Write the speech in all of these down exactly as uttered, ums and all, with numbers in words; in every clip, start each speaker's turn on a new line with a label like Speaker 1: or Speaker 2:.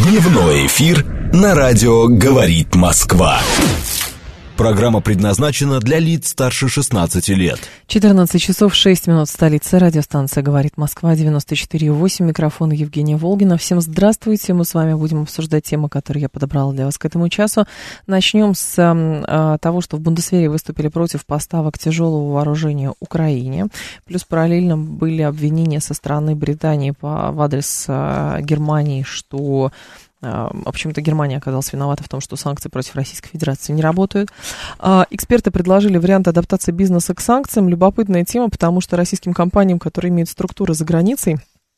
Speaker 1: Дневной эфир на радио «Говорит Москва». Программа предназначена для лиц старше шестнадцати лет.
Speaker 2: четырнадцать часов шесть минут в столице. Радиостанция «Говорит Москва», девяносто четыре и восемь. Микрофон Евгения Волгина. Всем здравствуйте. Мы с вами будем обсуждать темы, которые я подобрала для вас к этому часу. Начнем с а, того, что в Бундесвере выступили против поставок тяжелого вооружения Украине. Плюс параллельно были обвинения со стороны Британии по, в адрес а, Германии, что... В общем-то, Германия оказалась виновата в том, что санкции против Российской Федерации не работают. Эксперты предложили вариант адаптации бизнеса к санкциям. Любопытная тема, потому что российским компаниям, которые имеют структуры за границей,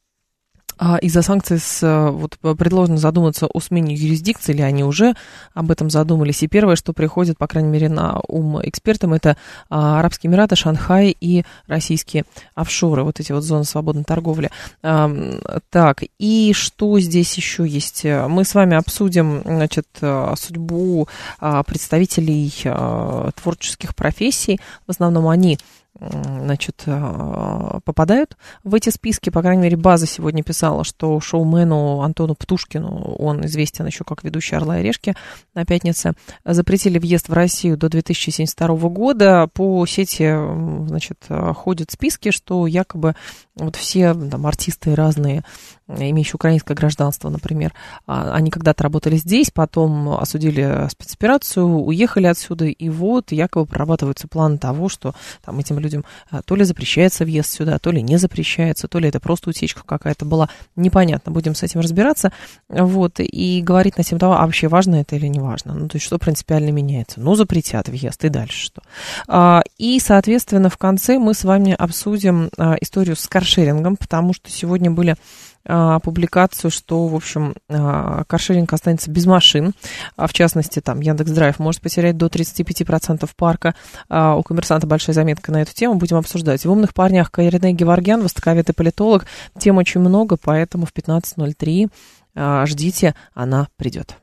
Speaker 2: из-за санкций с, вот, предложено задуматься о смене юрисдикции, или они уже об этом задумались. И первое, что приходит, по крайней мере, на ум экспертам, это а, Арабские Эмираты, Шанхай и российские офшоры, вот эти вот зоны свободной торговли. А, так, и что здесь еще есть? Мы с вами обсудим, значит, судьбу а, представителей а, творческих профессий. В основном они... значит, попадают в эти списки. По крайней мере, «База» сегодня писала, что шоумену Антону Птушкину, он известен еще как ведущий «Орла и решки» на пятнице, запретили въезд в Россию до две тысячи семьдесят второго года. По сети, значит, ходят списки, что якобы вот все там артисты разные, имеющие украинское гражданство, например, они когда-то работали здесь, потом осудили спецоперацию, уехали отсюда, и вот якобы прорабатывается план того, что там этим людям то ли запрещается въезд сюда, то ли не запрещается, то ли это просто утечка какая-то была, непонятно, будем с этим разбираться, вот, и говорить на тему того, а вообще важно это или не важно, ну, то есть что принципиально меняется, ну, запретят въезд, и дальше что. И, соответственно, в конце мы с вами обсудим историю с каршерингом, потому что сегодня были публикацию, что, в общем, каршеринг останется без машин. В частности, там Яндекс.Драйв может потерять до тридцать пять процентов парка. У «Коммерсанта» большая заметка на эту тему. Будем обсуждать. В «Умных парнях» Кайрене Геворгян, востоковед и политолог. Тем очень много, поэтому в пятнадцать ноль три ждите, она придет.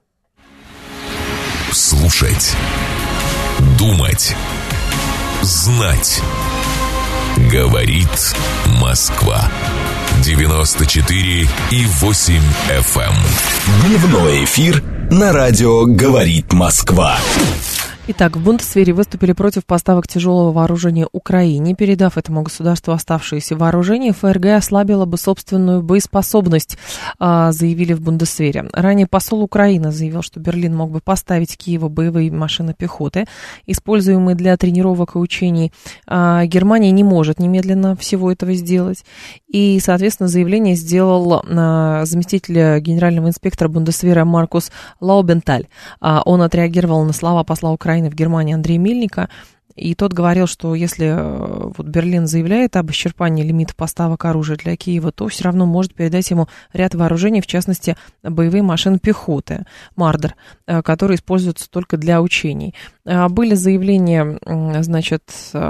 Speaker 1: Слушать, думать, знать. Говорит Москва. девяносто четыре и восемь эф эм. Дневной эфир на радио «Говорит Москва».
Speaker 2: Итак, в Бундесвере выступили против поставок тяжелого вооружения Украине. Передав этому государству оставшееся вооружение, ФРГ ослабила бы собственную боеспособность, заявили в Бундесвере. Ранее посол Украины заявил, что Берлин мог бы поставить Киеву боевые машины пехоты, используемые для тренировок и учений. Германия не может немедленно всего этого сделать. И, соответственно, заявление сделал заместитель генерального инспектора Бундесвера Маркус Лаубенталь. Он отреагировал на слова посла Украины в Германии Андрея Мельника, и тот говорил, что если вот Берлин заявляет об исчерпании лимита поставок оружия для Киева, то все равно может передать ему ряд вооружений, в частности, боевые машины пехоты «Мардер», которые используются только для учений. Были заявления, значит,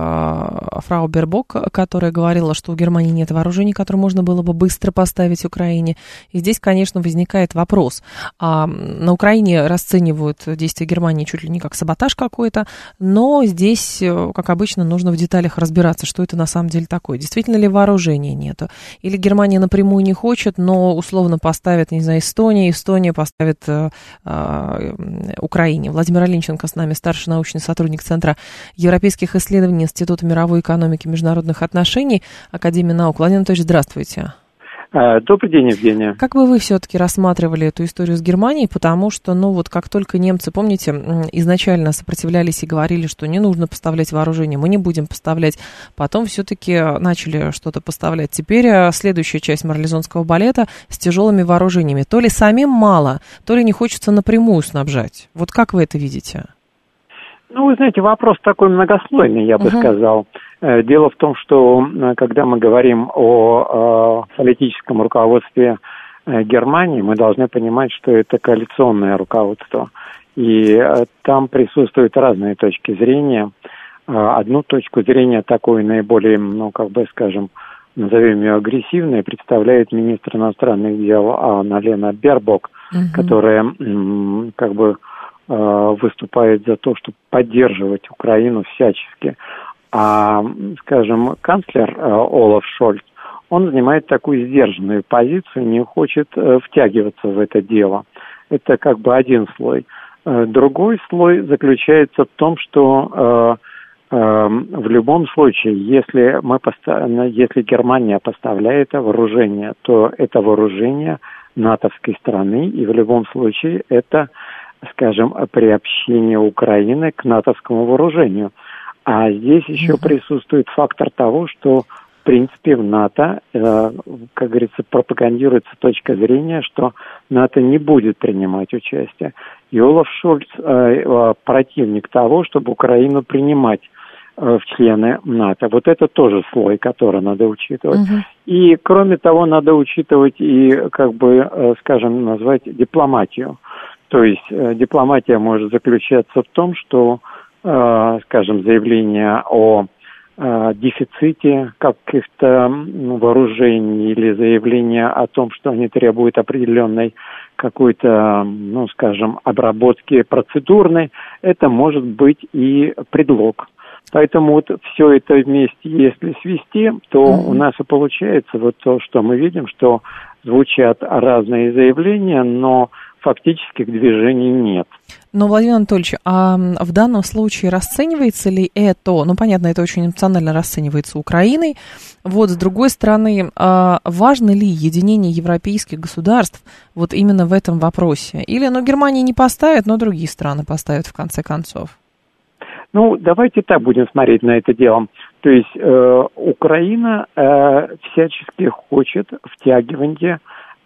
Speaker 2: фрау Бербок, которая говорила, что у Германии нет вооружений, которые можно было бы быстро поставить Украине. И здесь, конечно, возникает вопрос. На Украине расценивают действия Германии чуть ли не как саботаж какой-то, но здесь, как обычно, нужно в деталях разбираться, что это на самом деле такое. Действительно ли вооружения нету? Или Германия напрямую не хочет, но условно поставит, не знаю, Эстония, Эстония поставит э, э, Украине. Владимир Оленченко с нами, старший научный сотрудник Центра европейских исследований Института мировой экономики и международных отношений Академии наук. Владимир Анатольевич, здравствуйте.
Speaker 3: Добрый день, Евгения.
Speaker 2: Как бы вы все-таки рассматривали эту историю с Германией? Потому что, ну вот, как только немцы, помните, изначально сопротивлялись и говорили, что не нужно поставлять вооружение, мы не будем поставлять, потом все-таки начали что-то поставлять. Теперь следующая часть марлезонского балета с тяжелыми вооружениями. То ли самим мало, то ли не хочется напрямую снабжать. Вот как вы это видите?
Speaker 3: Ну, вы знаете, вопрос такой многослойный, я бы uh-huh. сказал. Дело в том, что когда мы говорим о, о политическом руководстве Германии, мы должны понимать, что это коалиционное руководство. И там присутствуют разные точки зрения. Одну точку зрения, такую наиболее, ну, как бы, скажем, назовем ее агрессивной, представляет министр иностранных дел Анна-Лена Бербок, uh-huh. которая, как бы, выступает за то, чтобы поддерживать Украину всячески. А, скажем, канцлер Олаф Шольц, он занимает такую сдержанную позицию, не хочет втягиваться в это дело. Это как бы один слой. Другой слой заключается в том, что э, э, в любом случае, если, мы поста- если Германия поставляет вооружение, то это вооружение натовской страны, и в любом случае это, скажем, приобщение Украины к натовскому вооружению. А здесь еще mm-hmm. присутствует фактор того, что в принципе в НАТО, э, как говорится, пропагандируется точка зрения, что НАТО не будет принимать участие. И Олаф Шольц э, э, противник того, чтобы Украину принимать э, в члены НАТО. Вот это тоже слой, который надо учитывать. Uh-huh. И кроме того, надо учитывать и, как бы, э, скажем, назвать дипломатию. То есть э, дипломатия может заключаться в том, что, э, скажем, заявление о э, дефиците каких-то вооружений или заявление о том, что они требуют определенной какой-то, ну, скажем, обработки процедурной, это может быть и предлог. Поэтому вот все это вместе, если свести, то mm-hmm. у нас и получается вот то, что мы видим, что звучат разные заявления, но фактических движений нет.
Speaker 2: Но, Владимир Анатольевич, а в данном случае расценивается ли это, ну, понятно, это очень эмоционально расценивается Украиной, вот, с другой стороны, важно ли единение европейских государств вот именно в этом вопросе? Или, ну, Германия не поставит, но другие страны поставят в конце концов?
Speaker 3: Ну, давайте так будем смотреть на это дело. То есть э, Украина э, всячески хочет втягивания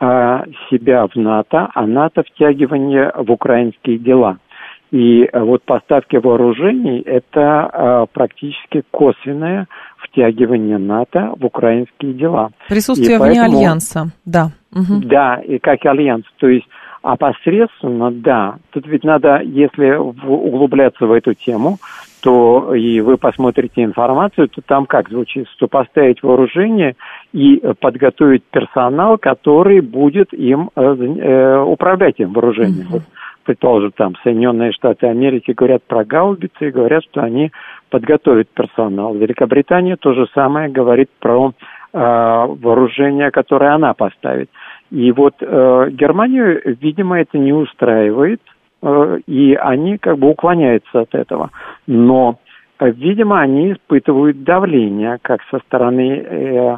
Speaker 3: себя в НАТО, а НАТО втягивание в украинские дела. И вот поставки вооружений – это а, практически косвенное втягивание НАТО в украинские дела.
Speaker 2: Присутствие вне поэтому, альянса, да. Угу.
Speaker 3: Да, и как альянс, то есть опосредственно, да. Тут ведь надо, если в, углубляться в эту тему, то и вы посмотрите информацию, то там как звучит, что поставить вооружение и подготовить персонал, который будет им э, э, управлять им вооружением. Mm-hmm. Вот, предположим, там Соединенные Штаты Америки говорят про гаубицы и говорят, что они подготовят персонал. Великобритания то же самое говорит про э, вооружение, которое она поставит. И вот э, Германию, видимо, это не устраивает, э, и они как бы уклоняются от этого. Но, э, видимо, они испытывают давление как со стороны э,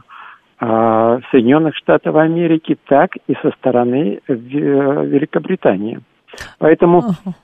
Speaker 3: э, Соединенных Штатов Америки, так и со стороны э, Великобритании. Поэтому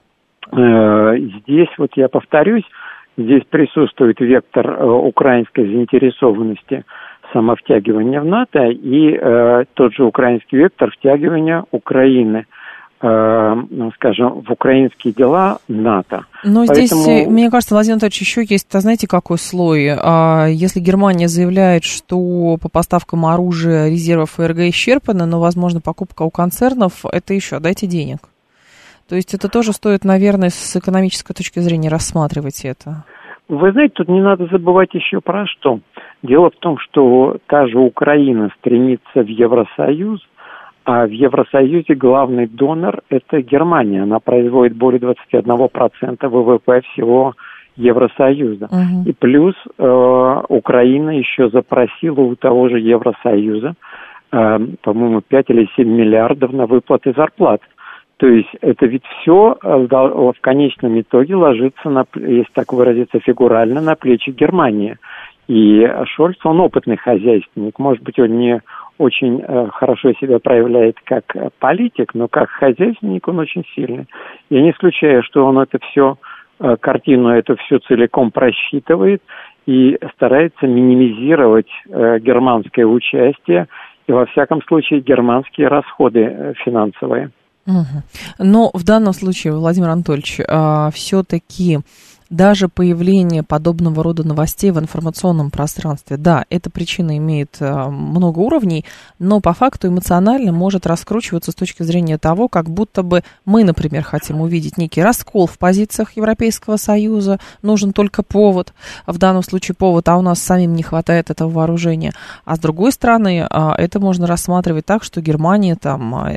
Speaker 3: э, здесь, вот я повторюсь, здесь присутствует вектор э, украинской заинтересованности самовтягивания в НАТО и э, тот же украинский вектор втягивания Украины, э, скажем, в украинские дела НАТО.
Speaker 2: Но Поэтому... здесь, мне кажется, Владимир Анатольевич, еще есть, знаете, какой слой? Если Германия заявляет, что по поставкам оружия резервов ФРГ исчерпаны, но, возможно, покупка у концернов, это еще дайте денег. То есть это тоже стоит, наверное, с экономической точки зрения рассматривать это.
Speaker 3: Вы знаете, тут не надо забывать еще про что. Дело в том, что та же Украина стремится в Евросоюз, а в Евросоюзе главный донор – это Германия. Она производит более двадцать один процент ВВП всего Евросоюза. Uh-huh. И плюс э, Украина еще запросила у того же Евросоюза, э, по-моему, пять или семь миллиардов на выплаты зарплат. То есть это ведь все в конечном итоге ложится, на, если так выразиться фигурально, на плечи Германии. И Шольц, он опытный хозяйственник. Может быть, он не очень э, хорошо себя проявляет как политик, но как хозяйственник он очень сильный. Я не исключаю, что он это все, э, картину эту всю целиком просчитывает и старается минимизировать э, германское участие и, во всяком случае, германские расходы э, финансовые.
Speaker 2: Угу. Но в данном случае, Владимир Анатольевич, э, все-таки даже появление подобного рода новостей в информационном пространстве, да, эта причина имеет э, много уровней, но по факту эмоционально может раскручиваться с точки зрения того, как будто бы мы, например, хотим увидеть некий раскол в позициях Европейского Союза, нужен только повод, в данном случае повод, а у нас самим не хватает этого вооружения. А с другой стороны, э, это можно рассматривать так, что Германия там э,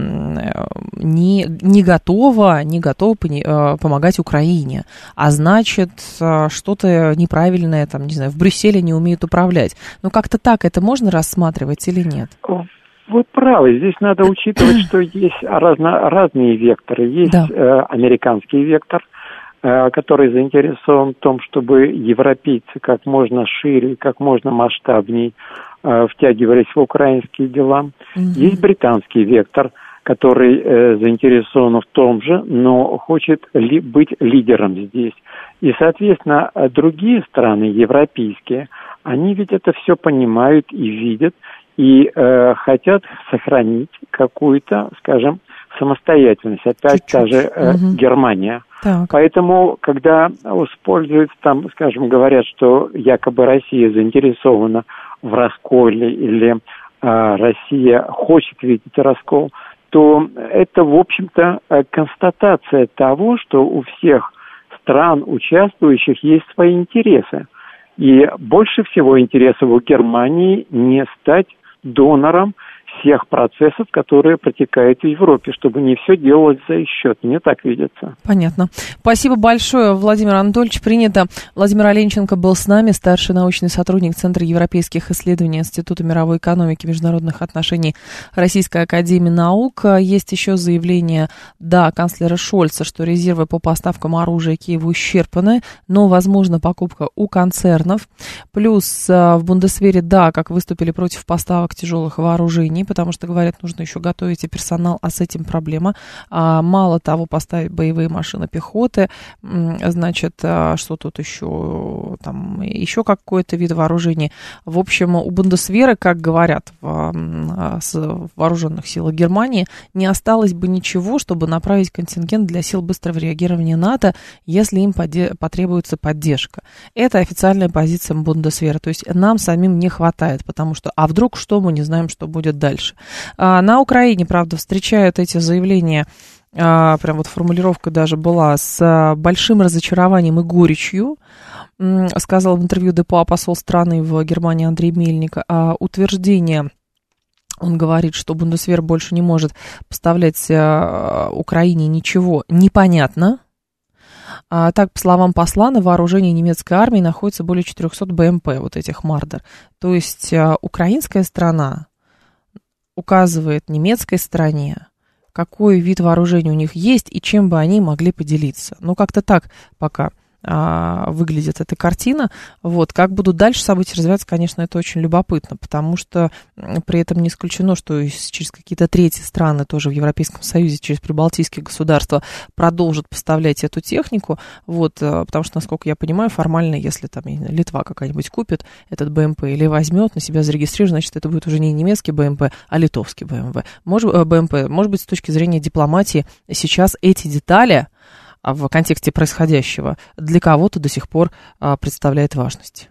Speaker 2: не, не готова, не готова э, помогать Украине, а значит, что-то неправильное, там, не знаю, в Брюсселе не умеют управлять. Но как-то так это можно рассматривать или нет?
Speaker 3: Вы правы, здесь надо учитывать, что есть разно, разные векторы. Есть да. э, американский вектор, э, который заинтересован в том, чтобы европейцы как можно шире, как можно масштабнее э, втягивались в украинские дела. Mm-hmm. Есть британский вектор, который э, заинтересован в том же, но хочет ли, быть лидером здесь. И, соответственно, другие страны, европейские, они ведь это все понимают и видят, и э, хотят сохранить какую-то, скажем, самостоятельность. Опять Чуть-чуть. та же э, угу. Германия. Так. Поэтому, когда используют, там, скажем, говорят, что якобы Россия заинтересована в расколе или э, Россия хочет видеть раскол, то это, в общем-то, констатация того, что у всех стран, участвующих, есть свои интересы. И больше всего интересов у Германии не стать донором всех процессов, которые протекают в Европе, чтобы не все делалось за их счет. Мне так видится.
Speaker 2: Понятно. Спасибо большое, Владимир Анатольевич. Принято. Владимир Оленченко был с нами, старший научный сотрудник Центра европейских исследований Института мировой экономики и международных отношений Российской академии наук. Есть еще заявление, да, канцлера Шольца, что резервы по поставкам оружия Киеву исчерпаны, но возможна покупка у концернов. Плюс в Бундесвере, да, как выступили против поставок тяжелых вооружений, потому что, говорят, нужно еще готовить и персонал, а с этим проблема. А, мало того, поставить боевые машины пехоты, значит, что тут еще, там, еще какой-то вид вооружений. В общем, у Бундесвера, как говорят в, в вооруженных силах Германии, не осталось бы ничего, чтобы направить контингент для сил быстрого реагирования НАТО, если им поде- потребуется поддержка. Это официальная позиция Бундесвера, то есть нам самим не хватает, потому что, а вдруг что, мы не знаем, что будет дальше. А, на Украине, правда, встречают эти заявления, а, прям вот формулировка даже была, с а, большим разочарованием и горечью, м, сказал в интервью ДПА посол страны в Германии Андрей Мельник. А, утверждение, он говорит, что Бундесвер больше не может поставлять а, Украине ничего, непонятно. А, так, по словам посла, на вооружении немецкой армии находится более четырехсот БМП, вот этих Мардер. То есть а, украинская сторона указывает немецкой стороне, какой вид вооружения у них есть и чем бы они могли поделиться. Ну, как-то так пока а, выглядит эта картина. Вот. Как будут дальше события развиваться, конечно, это очень любопытно, потому что при этом не исключено, что через какие-то третьи страны тоже в Европейском Союзе, через прибалтийские государства продолжат поставлять эту технику, вот, потому что, насколько я понимаю, формально, если там Литва какая-нибудь купит этот БМП или возьмет, на себя зарегистрирует, значит, это будет уже не немецкий БМП, а литовский БМП. Может, БМП. Может быть, с точки зрения дипломатии сейчас эти детали в контексте происходящего для кого-то до сих пор а, представляет важность.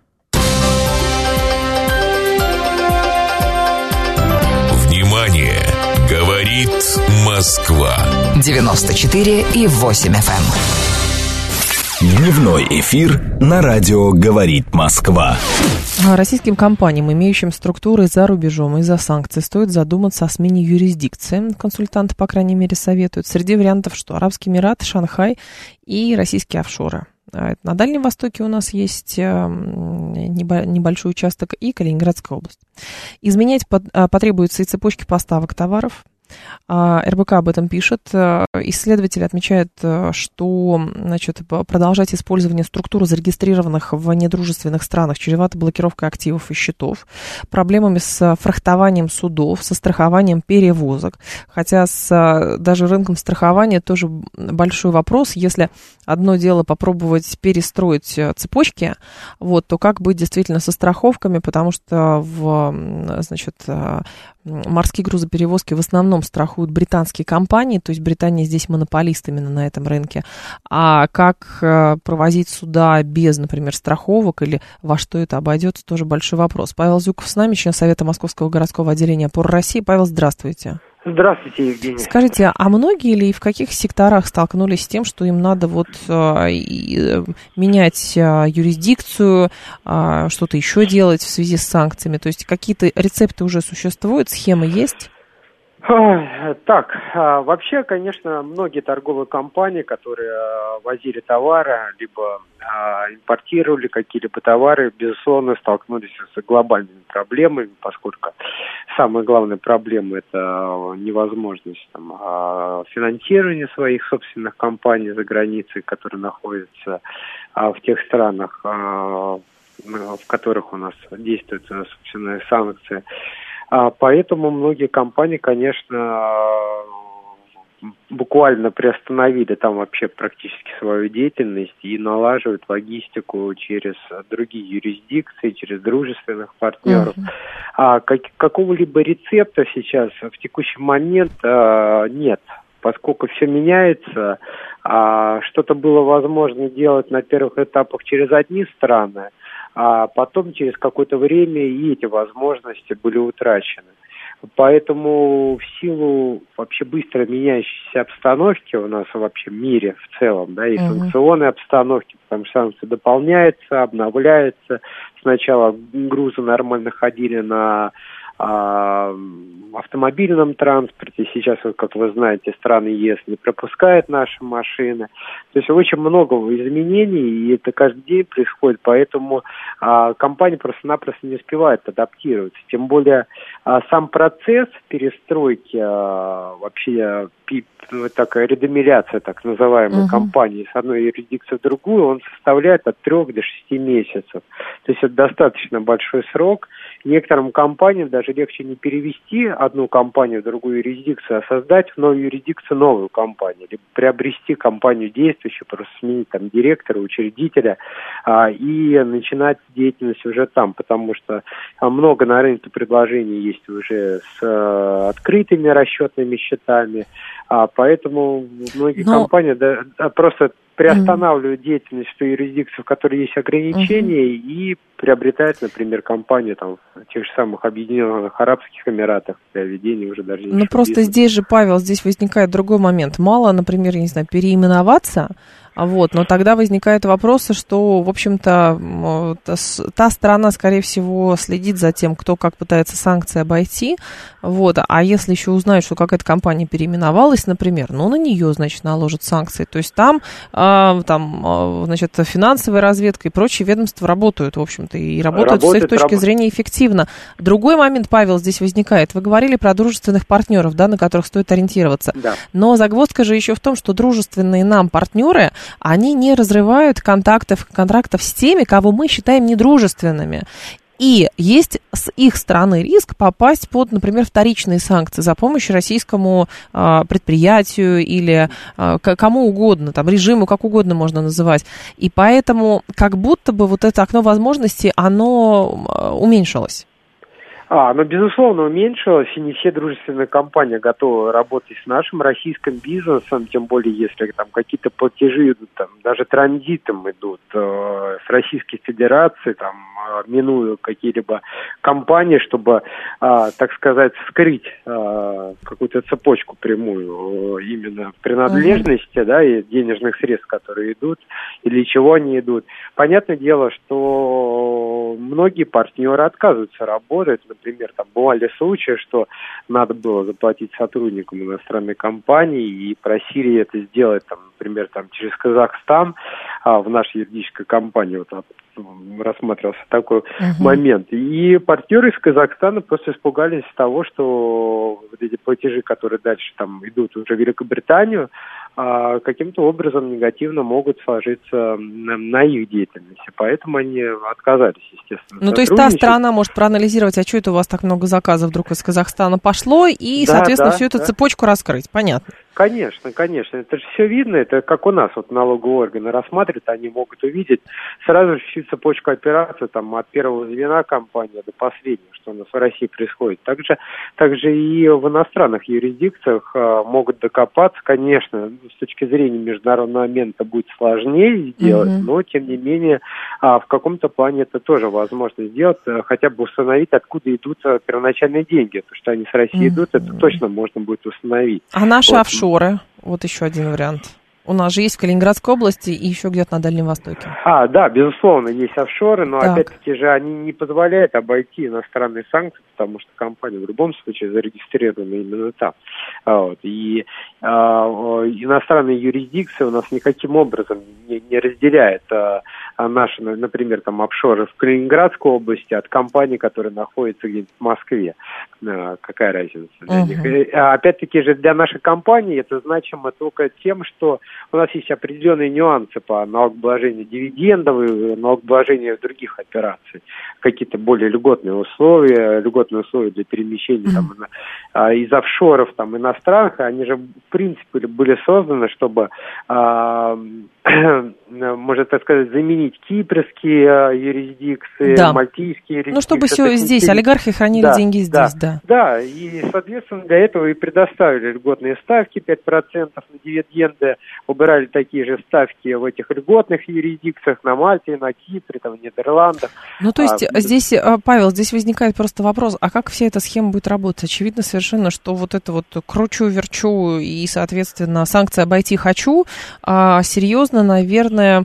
Speaker 1: Внимание! Говорит Москва.
Speaker 4: девяносто четыре и восемь эф эм.
Speaker 1: Дневной эфир на радио «Говорит Москва».
Speaker 2: Российским компаниям, имеющим структуры за рубежом из-за санкций, стоит задуматься о смене юрисдикции. Консультанты, по крайней мере, советуют. Среди вариантов что? Арабские Эмираты, Шанхай и российские офшоры. На Дальнем Востоке у нас есть небольшой участок и Калининградская область. Изменять потребуется и цепочки поставок товаров. эр бэ ка об этом пишет. Исследователи отмечают, что, значит, продолжать использование структур, зарегистрированных в недружественных странах, чревато блокировкой активов и счетов, проблемами с фрахтованием судов, со страхованием перевозок. Хотя с даже рынком страхования тоже большой вопрос. Если одно дело попробовать перестроить цепочки, вот, то как быть действительно со страховками, потому что в, значит, морские грузоперевозки в основном страхуют британские компании, то есть Британия здесь монополист именно на этом рынке. А как провозить суда без, например, страховок или во что это обойдется, тоже большой вопрос. Павел Зюков с нами, член Совета Московского городского отделения опоры России. Павел, здравствуйте.
Speaker 3: Здравствуйте, Евгений.
Speaker 2: Скажите, а многие ли и в каких секторах столкнулись с тем, что им надо вот э, менять э, юрисдикцию, э, что-то еще делать в связи с санкциями? То есть какие-то рецепты уже существуют, схемы есть?
Speaker 3: Так, вообще, конечно, многие торговые компании, которые возили товары, либо импортировали какие-либо товары, безусловно, столкнулись с глобальными проблемами, поскольку самая главная проблема – это невозможность там, финансирования своих собственных компаний за границей, которые находятся в тех странах, в которых у нас действуют собственные санкции. Поэтому многие компании, конечно, буквально приостановили там вообще практически свою деятельность и налаживают логистику через другие юрисдикции, через дружественных партнеров. Uh-huh. А как, какого-либо рецепта сейчас в текущий момент а, нет, поскольку все меняется. А, что-то было возможно делать на первых этапах через одни страны, а потом через какое-то время и эти возможности были утрачены. Поэтому в силу вообще быстро меняющейся обстановки у нас вообще в мире в целом, да, и uh-huh. санкционной обстановки, потому что санкции дополняются, обновляются. Сначала грузы нормально ходили на а, автомобильном транспорте. Сейчас, как вы знаете, страны ЕС не пропускают наши машины. То есть очень много изменений, и это каждый день происходит, поэтому а, компания просто-напросто не успевает адаптироваться. Тем более а, сам процесс перестройки, а, вообще пи, такая редомиляция, так называемой, uh-huh. компании с одной юрисдикции в другую, он составляет от трех до шести месяцев. То есть это достаточно большой срок. Некоторым компаниям даже легче не перевести одну компанию в другую юрисдикцию, а создать в новой юрисдикции новую компанию, либо приобрести компанию действующую, просто сменить там директора, учредителя а, и начинать деятельность уже там, потому что а, много на рынке предложений есть уже с а, открытыми расчетными счетами, а, поэтому многие Но... компании да, просто приостанавливают mm-hmm. деятельность в той юрисдикции, в которой есть ограничения, mm-hmm. и приобретают, например, компанию там, в тех же самых Объединенных Арабских Эмиратах для ведения уже даже...
Speaker 2: Ну, просто бизнеса. Здесь же, Павел, здесь возникает другой момент. Мало, например, я не знаю, переименоваться, вот, но тогда возникают вопросы, что, в общем-то, та сторона, скорее всего, следит за тем, кто как пытается санкции обойти, вот, а если еще узнают, что какая-то компания переименовалась, например, ну, на нее, значит, наложат санкции, то есть там, э, там, значит, финансовая разведка и прочие ведомства работают, в общем-то, и работают, работают с их точки работают. зрения эффективно. Другой момент, Павел, здесь возникает. Вы говорили про дружественных партнеров, да, на которых стоит ориентироваться,
Speaker 3: да.
Speaker 2: Но загвоздка же еще в том, что дружественные нам партнеры, они не разрывают контактов, контрактов с теми, кого мы считаем недружественными. И есть с их стороны риск попасть под, например, вторичные санкции за помощь российскому э, предприятию или э, к- кому угодно, там, режиму, как угодно можно называть. И поэтому как будто бы вот это окно возможностей, оно э, уменьшилось.
Speaker 3: А, ну, безусловно, уменьшилось, и не все дружественные компании готовы работать с нашим российским бизнесом, тем более, если там какие-то платежи идут, там, даже транзитом идут э, с Российской Федерации, там, э, минуя какие-либо компании, чтобы, э, так сказать, скрыть э, какую-то цепочку прямую э, именно принадлежности, uh-huh. да, и денежных средств, которые идут, и для чего они идут. Понятное дело, что многие партнеры отказываются работать. Например, там бывали случаи, что надо было заплатить сотрудникам иностранной компании и просили это сделать, там, например, там, через Казахстан, а в нашей юридической компании вот, рассматривался такой uh-huh. момент. И партнеры из Казахстана просто испугались того, что вот эти платежи, которые дальше там идут уже в Великобританию, а, каким-то образом негативно могут сложиться на, на их деятельности. Поэтому они отказались, естественно.
Speaker 2: Ну, то есть та страна может проанализировать, а что это у вас так много заказов вдруг из Казахстана пошло, и, да, соответственно, да, всю эту да. цепочку раскрыть. Понятно.
Speaker 3: Конечно, конечно. Это же все видно. Это как у нас вот налоговые органы рассматривают, они могут увидеть сразу же всю цепочку операций, там, от первого звена компании до последнего, что у нас в России происходит. Также, также и в иностранных юрисдикциях а, могут докопаться. Конечно, с точки зрения международного момента будет сложнее сделать, mm-hmm. но, тем не менее, а, в каком-то плане это тоже возможно сделать, а, хотя бы установить, откуда идут а, первоначальные деньги. То, что они с России mm-hmm. идут, это точно можно будет установить.
Speaker 2: А наши
Speaker 3: вот.
Speaker 2: офшоры? Вот еще один вариант. У нас же есть в Калининградской области и еще где-то на Дальнем Востоке.
Speaker 3: А, да, безусловно, есть офшоры, но
Speaker 2: так.
Speaker 3: опять-таки же они не позволяют обойти иностранные санкции, потому что компания в любом случае зарегистрирована именно там. Вот. И э, иностранные юрисдикции у нас никаким образом не, не разделяют э, наши, например, там офшоры в Калининградской области от компаний, которые находятся где-нибудь в Москве. Э, какая разница для uh-huh. них? И, а, опять-таки же для нашей компании это значимо только тем, что у нас есть определенные нюансы по налогообложению дивидендов и налогообложению других операций. Какие-то более льготные условия, льготные условия для перемещения там, из офшоров там, иностранных, они же в принципе были созданы, чтобы, а, можно так сказать, заменить кипрские юрисдикции, да. мальтийские юрисдикции.
Speaker 2: Ну, чтобы все здесь, здесь, олигархи хранили да, деньги здесь, да.
Speaker 3: Да, да, и, соответственно, для этого и предоставили льготные ставки пять процентов на дивиденды, убирали такие же ставки в этих льготных юрисдикциях на Мальте, на Кипре, там, в Нидерландах.
Speaker 2: Ну, то есть а, здесь, Павел, здесь возникает просто вопрос, а как вся эта схема будет работать? Очевидно совершенно, что вот это вот кручу-верчу и, соответственно, санкции обойти хочу, а серьезно, наверное,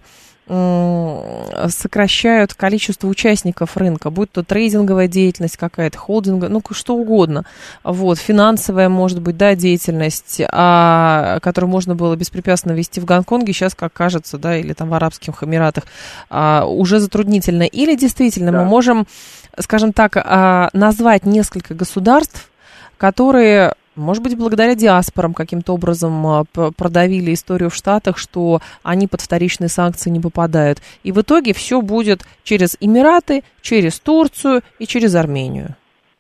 Speaker 2: сокращают количество участников рынка, будь то трейдинговая деятельность какая-то, холдинговая, ну, что угодно. Вот, финансовая, может быть, да, деятельность, а, которую можно было беспрепятственно вести в Гонконге, сейчас, как кажется, да, или там в Арабских Эмиратах, а, уже затруднительно. Или действительно да. мы можем, скажем так, а, назвать несколько государств, которые... Может быть, благодаря диаспорам каким-то образом продавили историю в Штатах, что они под вторичные санкции не попадают. И в итоге все будет через Эмираты, через Турцию и через Армению.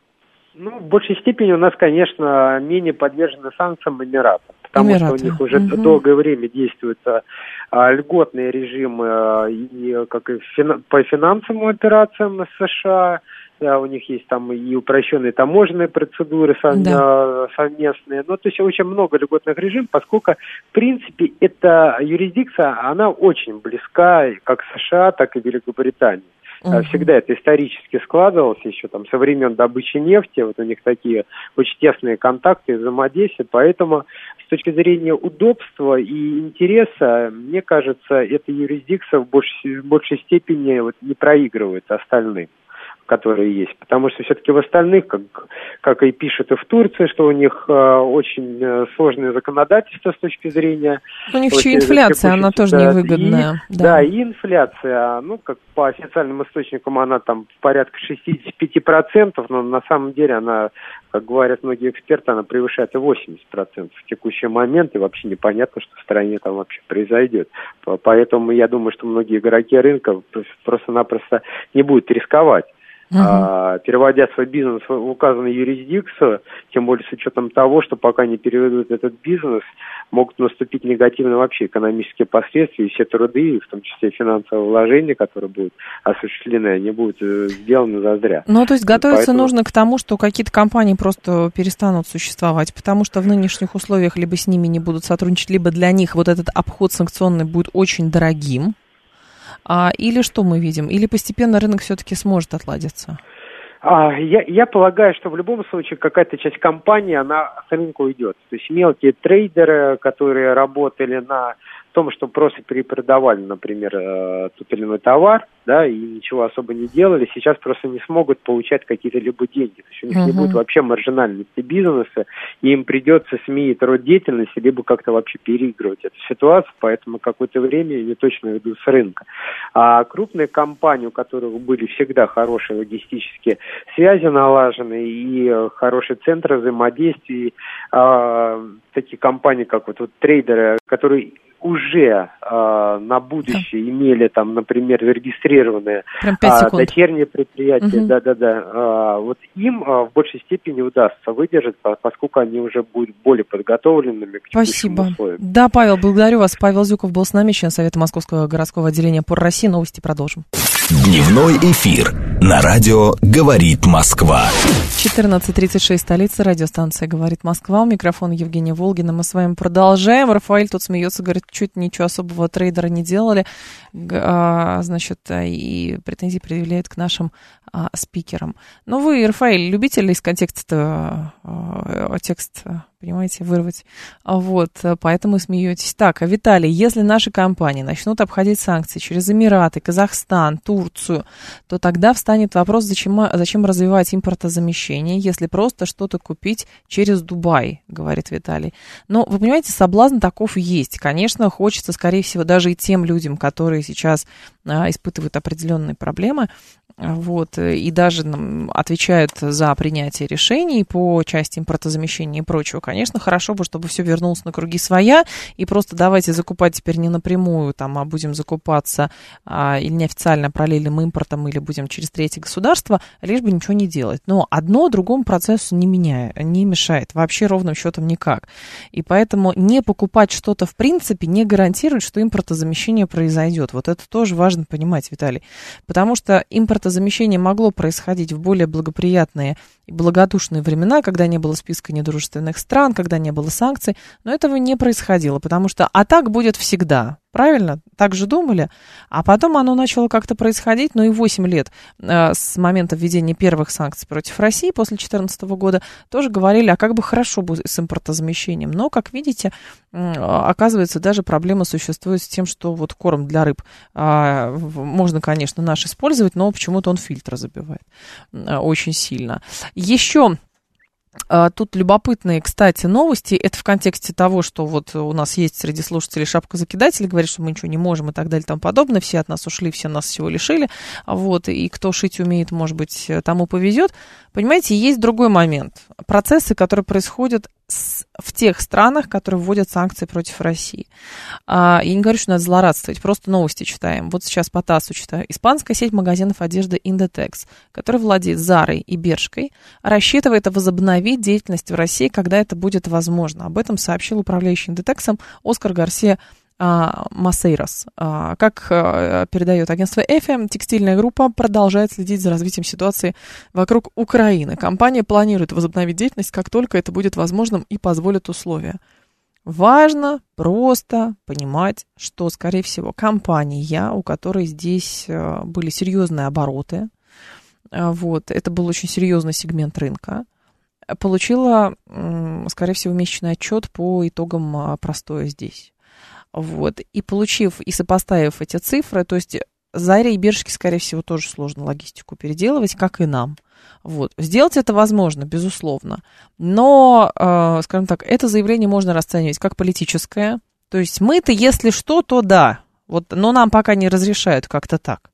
Speaker 2: Ну, в большей степени у нас, конечно, менее подвержены санкциям Эмираты. Потому Эмираты. Что у них уже угу. долгое время действуют а, льготные режимы и, как и фина, по финансовым операциям с США. Да, у них есть там и упрощенные таможенные процедуры сов... да. совместные. Ну, то есть очень много льготных режимов, поскольку, в принципе, эта юрисдикция, она очень близка как США, так и Великобритании. Uh-huh. Всегда это исторически складывалось еще там со времен добычи нефти, вот у них такие очень тесные контакты и взаимодействия, поэтому с точки зрения удобства и интереса, мне кажется, эта юрисдикция в большей, в большей степени вот не проигрывает остальным, которые есть. Потому что все-таки в остальных, как, как и пишут и в Турции, что у них э, очень э, сложное законодательство с точки зрения... У них еще инфляция, она тоже невыгодная. И, да. да, и инфляция, ну, как по официальным источникам, она там в порядка шестьдесят пять процентов, но на самом деле она, как говорят многие эксперты, она превышает и восемьдесят процентов в текущий момент, и вообще непонятно, что в стране там вообще произойдет. Поэтому я думаю, что многие игроки рынка просто-напросто не будут рисковать. Uh-huh. А, переводя свой бизнес в указанную юрисдикцию, тем более с учетом того, что пока не переведут этот бизнес, могут наступить негативные вообще экономические последствия, и все труды, в том числе финансовые вложения, которые будут осуществлены, они будут сделаны зазря. Ну, то есть готовиться Поэтому... нужно к тому, что какие-то компании просто перестанут существовать, потому что в нынешних условиях либо с ними не будут сотрудничать, либо для них вот этот обход санкционный будет очень дорогим. А, или что мы видим? Или постепенно рынок все-таки сможет отладиться? А, я, я полагаю, что в любом случае какая-то часть компании, она с рынка уйдет. То есть мелкие трейдеры, которые работали на том, что просто перепродавали, например, э, тот или иной товар, да, и ничего особо не делали, сейчас просто не смогут получать какие-то либо деньги. То есть у них uh-huh. не будет вообще маржинальности бизнеса, и им придется сменить род деятельности, либо как-то вообще переигрывать эту ситуацию, поэтому какое-то время они точно идут с рынка. А крупные компании, у которых были всегда хорошие логистические связи налажены и хорошие центры взаимодействия, э, такие компании, как вот, вот трейдеры, которые уже э, на будущее да. имели там, например, зарегистрированные э, дочерние предприятия, угу. да-да-да, э, вот им э, в большей степени удастся выдержать, поскольку они уже будут более подготовленными к текущим условиям. Спасибо. Да, Павел, благодарю вас. Павел Зюков был с нами, член Совета Московского городского отделения ПОР России. Новости продолжим.
Speaker 1: Дневной эфир на радио «Говорит Москва».
Speaker 2: четырнадцать тридцать шесть, столица, радиостанция «Говорит Москва». У микрофона Евгения Волгина. Мы с вами продолжаем. Рафаэль тут смеется, говорит, чуть ничего особого трейдера не делали. А, значит, и претензии предъявляет к нашим а, спикерам. Ну, вы, Рафаэль, любите ли из контекста а, текст понимаете, вырвать. Вот, поэтому и смеетесь. Так, Виталий, если наши компании начнут обходить санкции через Эмираты, Казахстан, Турцию, то тогда встанет вопрос, зачем, зачем развивать импортозамещение, если просто что-то купить через Дубай, говорит Виталий. Но, вы понимаете, соблазн таков есть. Конечно, хочется, скорее всего, даже и тем людям, которые сейчас а, испытывают определенные проблемы, вот, и даже нам отвечают за принятие решений по части импортозамещения и прочего. Конечно, хорошо бы, чтобы все вернулось на круги своя, и просто давайте закупать теперь не напрямую, там, а будем закупаться а, или неофициально параллельным импортом, или будем через третье государство, лишь бы ничего не делать. Но одно другому процессу не меняет, не мешает, вообще ровным счетом никак. И поэтому не покупать что-то в принципе не гарантирует, что импортозамещение произойдет. Вот это тоже важно понимать, Виталий. Потому что импортозамещение могло происходить в более благоприятные и благодушные времена, когда не было списка недружественных стран, когда не было санкций, но этого не происходило, потому что а так будет всегда, правильно? Так же думали, а потом оно начало как-то происходить, ну и восемь лет э, с момента введения первых санкций против России после две тысячи четырнадцатого года тоже говорили, а как бы хорошо бы с импортозамещением, но, как видите, э, оказывается, даже проблема существует с тем, что вот корм для рыб э, можно, конечно, наш использовать, но почему-то он фильтр забивает э, очень сильно. Еще тут любопытные, кстати, новости. Это в контексте того, что вот у нас есть среди слушателей шапкозакидатели, говорят, что мы ничего не можем и так далее и тому подобное. Все от нас ушли, все нас всего лишили. Вот, и кто шить умеет, может быть, тому повезет. Понимаете, есть другой момент. Процессы, которые происходят с, в тех странах, которые вводят санкции против России. А, я не говорю, что надо злорадствовать, просто новости читаем. Вот сейчас по ТАССу читаю. Испанская сеть магазинов одежды Inditex, которая владеет Зарой и Бершкой, рассчитывает возобновить деятельность в России, когда это будет возможно. Об этом сообщил управляющий Inditex Оскар Гарсия Масейрос. Как передает агентство эф, текстильная группа продолжает следить за развитием ситуации вокруг Украины. Компания планирует возобновить деятельность, как только это будет возможным и позволят условия. Важно просто понимать, что, скорее всего, компания, у которой здесь были серьезные обороты, вот, это был очень серьезный сегмент рынка, получила, скорее всего, месячный отчет по итогам простоя здесь. Вот. И получив и сопоставив эти цифры, то есть Заре и Бершке, скорее всего, тоже сложно логистику переделывать, как и нам. Вот. Сделать это возможно, безусловно. Но, э, скажем так, это заявление можно расценивать как политическое. То есть мы-то, если что, то да. Вот, но нам пока не разрешают как-то так.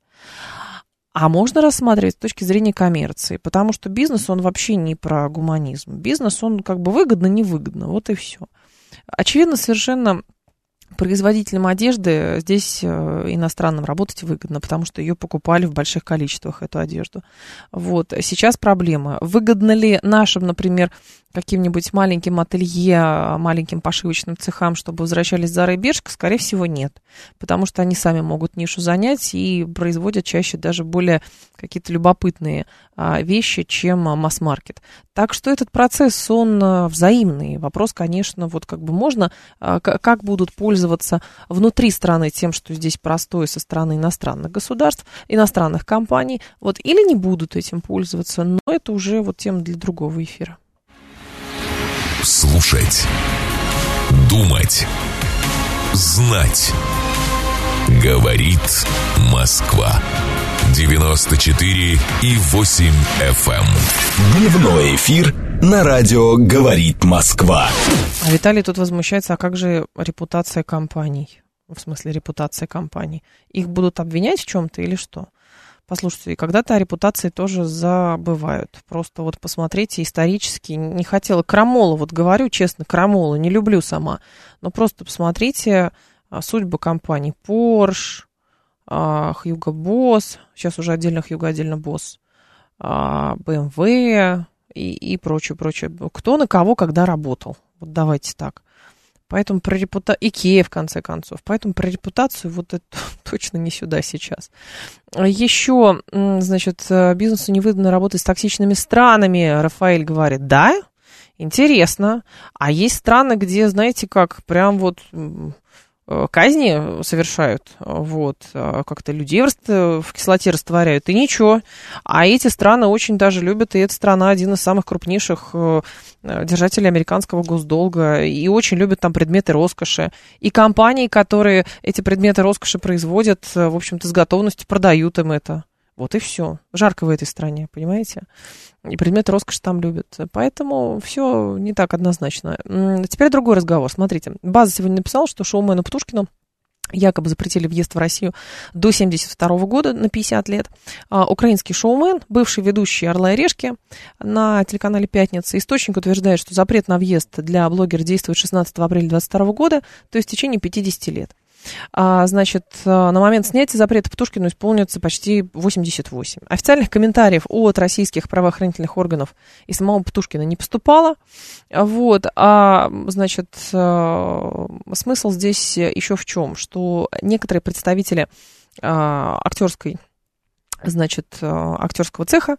Speaker 2: А можно рассматривать с точки зрения коммерции, потому что бизнес, он вообще не про гуманизм. Бизнес, он как бы выгодно-невыгодно, вот и все. Очевидно, совершенно производителям одежды здесь иностранным работать выгодно, потому что ее покупали в больших количествах, эту одежду. Вот. Сейчас проблема. Выгодно ли нашим, например, каким-нибудь маленьким ателье, маленьким пошивочным цехам, чтобы возвращались Зара и Бершка? Скорее всего, нет. Потому что они сами могут нишу занять и производят чаще даже более какие-то любопытные а, вещи, чем масс-маркет. Так что этот процесс, он а, взаимный. Вопрос, конечно, вот как бы можно, а, как будут пользоваться внутри страны тем, что здесь простое со стороны иностранных государств, иностранных компаний, вот, или не будут этим пользоваться, но это уже вот тема для другого эфира.
Speaker 1: Слушать, думать, знать. Говорит Москва. девяносто четыре и восемь эф эм. Дневной эфир на радио «Говорит Москва».
Speaker 2: А Виталий тут возмущается, а как же репутация компаний? В смысле репутация компаний? Их будут обвинять в чем-то или что? Послушайте, когда-то о репутации тоже забывают. Просто вот посмотрите исторически. Не хотела крамола, вот говорю честно, крамола, не люблю сама. Но просто посмотрите судьбу компаний. Porsche, Hugo Boss, сейчас уже отдельно Hugo, отдельно Boss, бэ эм вэ и, и прочее, прочее. Кто на кого когда работал. Вот давайте так. Поэтому про репутацию, Икея, в конце концов, поэтому про репутацию вот это точно не сюда сейчас. Еще, значит, бизнесу невыгодно работать с токсичными странами, Рафаэль говорит, да, интересно. А есть страны, где, знаете как, прям вот казни совершают, вот, как-то людей в кислоте растворяют, и ничего. А эти страны очень даже любят, и эта страна один из самых крупнейших держателей американского госдолга, и очень любят там предметы роскоши. И компании, которые эти предметы роскоши производят, в общем-то, с готовностью продают им это. Вот и все. Жарко в этой стране, понимаете? И предметы роскоши там любят. Поэтому все не так однозначно. Теперь другой разговор. Смотрите, База сегодня написала, что шоумену Птушкину якобы запретили въезд в Россию до семьдесят второго года на пятьдесят лет. А, украинский шоумен, бывший ведущий «Орла и решки» на телеканале «Пятница». Источник утверждает, что запрет на въезд для блогера действует шестнадцатого апреля двадцать второго года, то есть в течение пятидесяти лет. А, значит, на момент снятия запрета Птушкину исполнится почти восемьдесят восемь. Официальных комментариев от российских правоохранительных органов и самого Птушкина не поступало. Вот, а, значит, смысл здесь еще в чем? Что некоторые представители а, актерской, значит, актерского цеха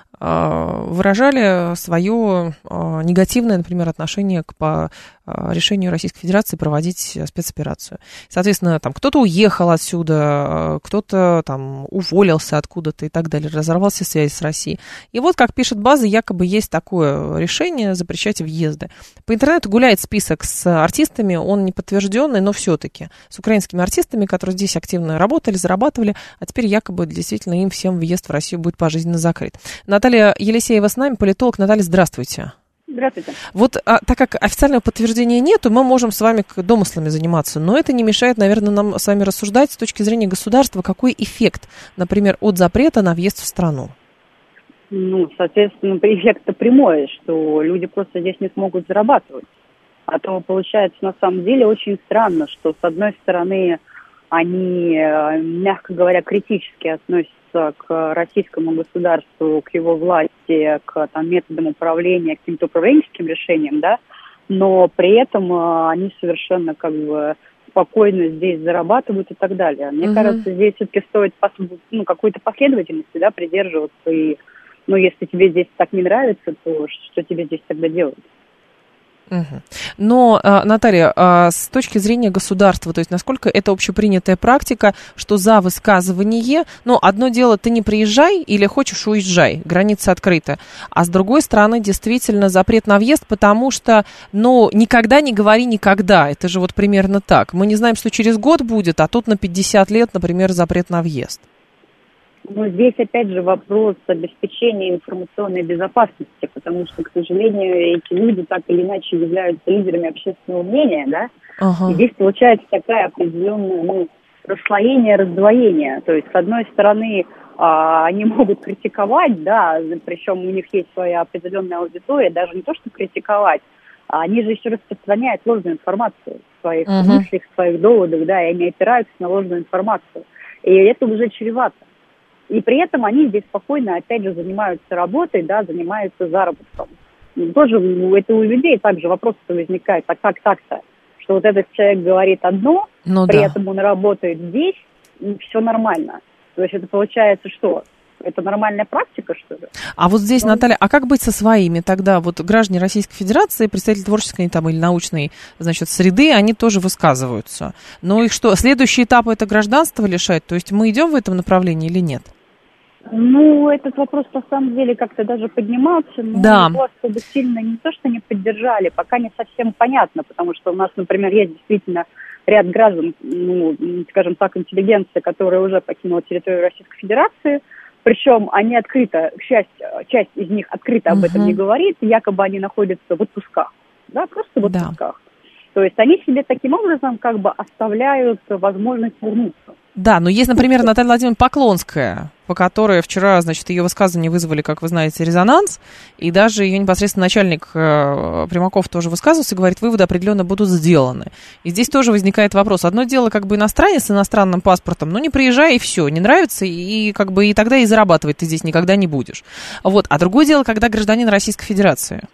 Speaker 2: выражали свое негативное, например, отношение к по решению Российской Федерации проводить спецоперацию. Соответственно, там кто-то уехал отсюда, кто-то там уволился откуда-то и так далее, разорвался связь с Россией. И вот, как пишет База, якобы есть такое решение запрещать въезды. По интернету гуляет список с артистами, он не подтвержденный, но все-таки с украинскими артистами, которые здесь активно работали, зарабатывали, а теперь якобы действительно им всем въезд в Россию будет пожизненно закрыт. Наталья Елисеева с нами, политолог. Наталья, здравствуйте.
Speaker 5: Здравствуйте.
Speaker 2: Вот а, так как официального подтверждения нету, мы можем с вами домыслами заниматься, но это не мешает, наверное, нам с вами рассуждать с точки зрения государства, какой эффект, например, от запрета на въезд в страну.
Speaker 5: Ну, соответственно, эффект-то прямой, что люди просто здесь не смогут зарабатывать. А то получается на самом деле очень странно, что с одной стороны они, мягко говоря, критически относятся к российскому государству, к его власти, к там, методам управления, к каким-то управленческим решениям, да, но при этом э, они совершенно как бы спокойно здесь зарабатывают и так далее. Мне uh-huh. кажется, здесь все-таки стоит ну, какой-то последовательности, да, придерживаться. И, ну, если тебе здесь так не нравится, то что тебе здесь тогда делать?
Speaker 2: Угу. Но, Наталья, с точки зрения государства, то есть насколько это общепринятая практика, что за высказывание, ну, одно дело, ты не приезжай или хочешь уезжай, граница открыта, а с другой стороны, действительно, запрет на въезд, потому что, ну, никогда не говори никогда, это же вот примерно так. Мы не знаем, что через год будет, а тут на пятьдесят лет, например, запрет на въезд.
Speaker 5: Но здесь, опять же, вопрос обеспечения информационной безопасности, потому что, к сожалению, эти люди так или иначе являются лидерами общественного мнения, да? Ага. И здесь получается такая определенная, ну, расслоение, раздвоение. То есть, с одной стороны, а, они могут критиковать, да, причем у них есть своя определенная аудитория, даже не то, что критиковать, а они же еще распространяют ложную информацию в своих uh-huh. мыслях, в своих доводах, да, и они опираются на ложную информацию. И это уже чревато. И при этом они здесь спокойно, опять же, занимаются работой, да, занимаются заработком. И тоже это у людей также вопрос возникает, а как так-то? Что вот этот человек говорит одно, ну, при да. этом он работает здесь, и все нормально. То есть это получается что? Это нормальная практика, что ли?
Speaker 2: А вот здесь,
Speaker 5: ну,
Speaker 2: Наталья, а как быть со своими тогда? Вот граждане Российской Федерации, представители творческой там, или научной, значит, среды, они тоже высказываются. Но их что, следующий этап это гражданство лишать? То есть мы идем в этом направлении или нет?
Speaker 5: Ну, этот вопрос на самом деле как-то даже поднимался, но
Speaker 2: да.
Speaker 5: его особо сильно не то, что не поддержали, пока не совсем понятно, потому что у нас, например, есть действительно ряд граждан, ну, скажем так, интеллигенция, которая уже покинула территорию Российской Федерации, причем они открыто, часть, часть из них открыто об uh-huh. этом не говорит, якобы они находятся в отпусках, да, просто в отпусках. Да. То есть они себе таким образом как бы оставляют возможность вернуться.
Speaker 2: Да, но есть, например, Наталья Владимировна Поклонская, по которой вчера, значит, ее высказывания вызвали, как вы знаете, резонанс, и даже ее непосредственно начальник э, Примаков тоже высказывался и говорит, выводы определенно будут сделаны. И здесь тоже возникает вопрос. Одно дело, как бы иностранец с иностранным паспортом, ну не приезжай и все, не нравится, и как бы и тогда и зарабатывать ты здесь никогда не будешь. Вот. А другое дело, когда гражданин Российской Федерации.